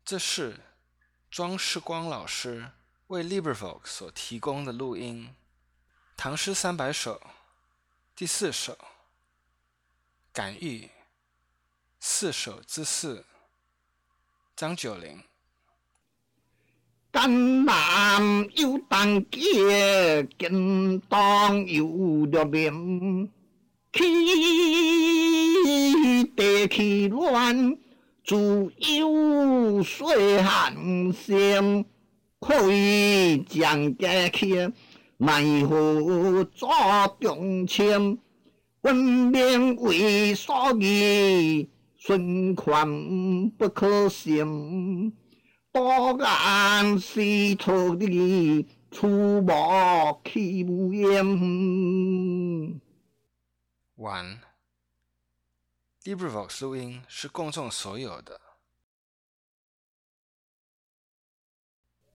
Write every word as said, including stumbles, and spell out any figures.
这是庄世光老师为 LibriVox 所提供的录音。唐诗三百首第四首，感遇四首之四，张九龄。 江南有当街，京东有着面。起地气乱，自有水寒声。可以将家去，奈何做中签？文明为所疑，顺宽不可信。多眼是徒弟，出没气无烟。 完。LibriVox 录音是公众所有的，